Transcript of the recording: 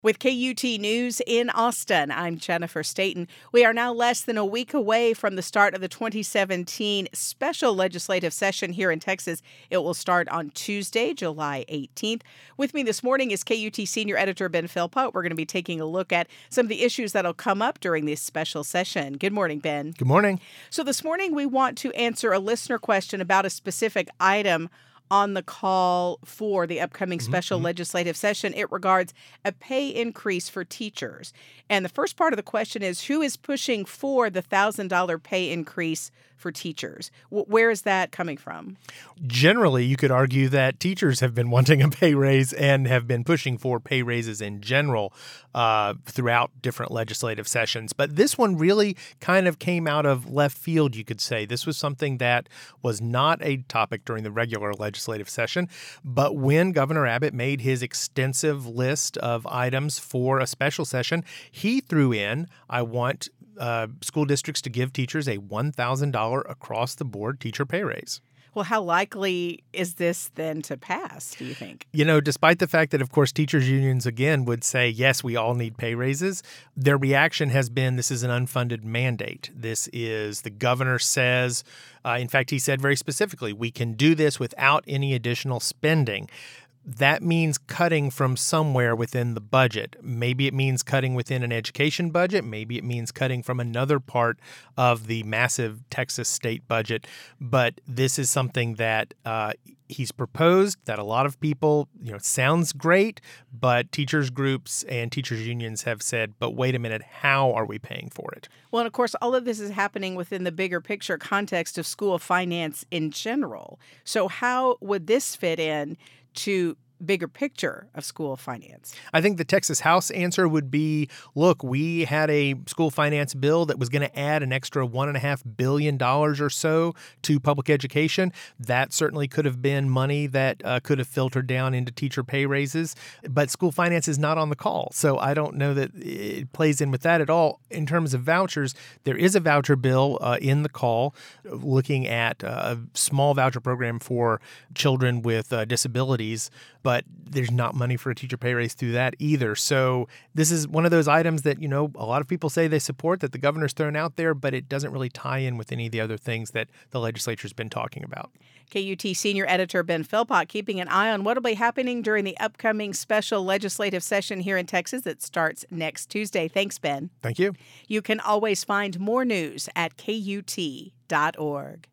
With KUT News in Austin, I'm Jennifer Staten. We are now less than a week away from the start of the 2017 special legislative session here in Texas. It will start on Tuesday, July 18th. With me this morning is KUT Senior Editor Ben Philpott. We're going to be taking a look at some of the issues that'll come up during this special session. Good morning, Ben. Good morning. So this morning we want to answer a listener question about a specific item on the call for the upcoming special legislative session. It regards a pay increase for teachers. And the first part of the question is, who is pushing for the $1,000 pay increase for teachers? Where is that coming from? Generally, you could argue that teachers have been wanting a pay raise and have been pushing for pay raises in general throughout different legislative sessions. But this one really kind of came out of left field, you could say. This was something that was not a topic during the regular legislative session. But when Governor Abbott made his extensive list of items for a special session, he threw in, I want school districts to give teachers a $1,000 across-the-board teacher pay raise. Well, how likely is this then to pass, do you think? You know, despite the fact that, of course, teachers' unions, again, would say, yes, we all need pay raises, their reaction has been this is an unfunded mandate. This is, the governor says, in fact, he said very specifically, we can do this without any additional spending. That means cutting from somewhere within the budget. Maybe it means cutting within an education budget. Maybe it means cutting from another part of the massive Texas state budget. But this is something that he's proposed that a lot of people, sounds great, but teachers groups and teachers unions have said, but wait a minute, how are we paying for it? Well, and of course, all of this is happening within the bigger picture context of school finance in general. So how would this fit in to bigger picture of school finance? I think the Texas House answer would be, look, we had a school finance bill that was going to add an extra $1.5 billion or so to public education. That certainly could have been money that could have filtered down into teacher pay raises. But school finance is not on the call. So I don't know that it plays in with that at all. In terms of vouchers, there is a voucher bill in the call looking at a small voucher program for children with disabilities. But there's not money for a teacher pay raise through that either. So this is one of those items that, a lot of people say they support, that the governor's thrown out there, but it doesn't really tie in with any of the other things that the legislature's been talking about. KUT Senior Editor Ben Philpott keeping an eye on what will be happening during the upcoming special legislative session here in Texas that starts next Tuesday. Thanks, Ben. Thank you. You can always find more news at KUT.org.